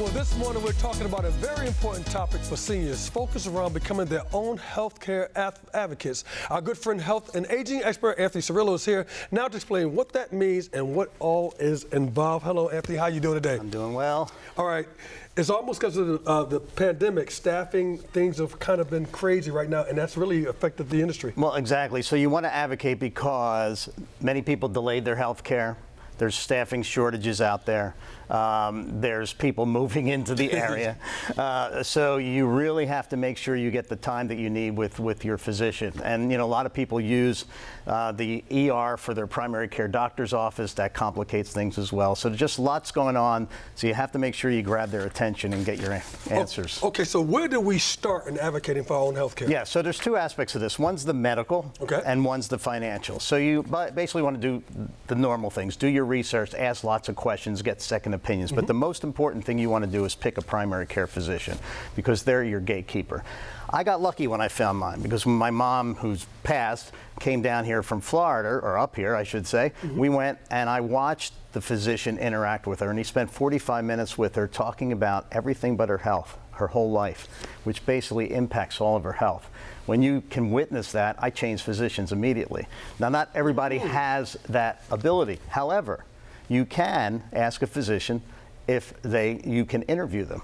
Well, this morning we're talking about a very important topic for seniors, focused around becoming their own healthcare advocates. Our good friend, health and aging expert Anthony Cirillo is here now to explain what that means and what all is involved. Hello, Anthony. How you doing today? I'm doing well. All right. It's almost because of the pandemic, staffing, things have kind of been crazy right now, and that's really affected the industry. Well, exactly. So you want to advocate because many people delayed their health care. There's staffing shortages out there. There's people moving into the area. So you really have to make sure you get the time that you need with your physician. And, you know, a lot of people use the ER for their primary care doctor's office. That complicates things as well. So just lots going on. So you have to make sure you grab their attention and get your answers. Okay, so where do we start in advocating for our own health care? Yeah, so there's two aspects of this. One's the medical, and one's the financial. So you basically want to do the normal things. Do your research, ask lots of questions, get second opinions. But the most important thing you want to do is pick a primary care physician, because they're your gatekeeper. I got lucky when I found mine, because when my mom, who's passed, came down here from Florida, or up here, I should say, we went and I watched the physician interact with her, and he spent 45 minutes with her talking about everything but her health, her whole life, which basically impacts all of her health. When you can witness that, I change physicians immediately. Now, not everybody has that ability. However, you can ask a physician if you can interview them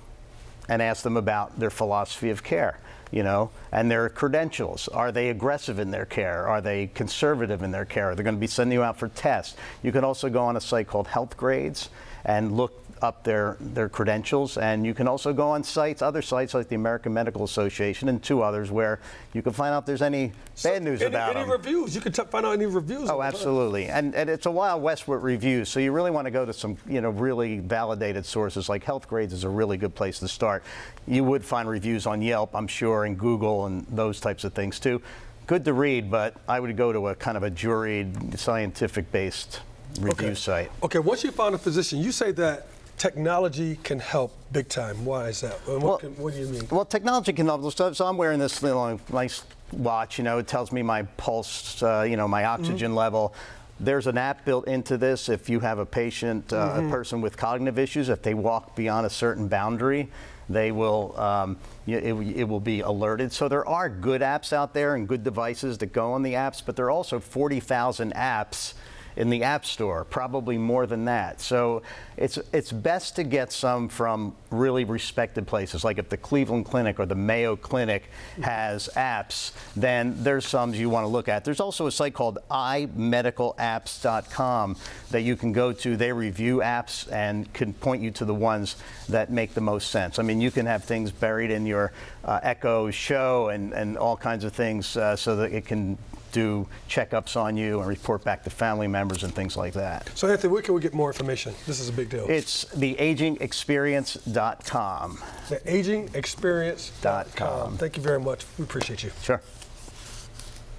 and ask them about their philosophy of care, you know, and their credentials. Are they aggressive in their care? Are they conservative in their care? Are they going to be sending you out for tests? You can also go on a site called Health Grades and look up their credentials, and you can also go on sites, other sites like the American Medical Association and two others, where you can find out if there's any bad news about them. Any reviews? You can find out any reviews. Oh, absolutely. And it's a Wild West with reviews, so you really want to go to some, you know, really validated sources. Like Health Grades is a really good place to start. You would find reviews on Yelp, I'm sure, and Google and those types of things too. Good to read, but I would go to a kind of a juried, scientific-based review site. Okay, once you found a physician, you say that technology can help big time. Why is that? What do you mean? Well, technology can help. So I'm wearing this little nice watch. You know, it tells me my pulse, you know, my oxygen level. There's an app built into this. If you have a patient, a person with cognitive issues, if they walk beyond a certain boundary, they will, it will be alerted. So there are good apps out there and good devices that go on the apps, but there are also 40,000 apps in the App Store, probably more than that. So it's best to get some from really respected places. Like if the Cleveland Clinic or the Mayo Clinic has apps, then there's some you want to look at. There's also a site called imedicalapps.com that you can go to. They review apps and can point you to the ones that make the most sense. I mean, you can have things buried in your Echo Show and all kinds of things so that it can do checkups on you and report back to family members and things like that. So Anthony, where can we get more information? This is a big deal. It's theagingexperience.com. Theagingexperience.com. Thank you very much. We appreciate you. Sure.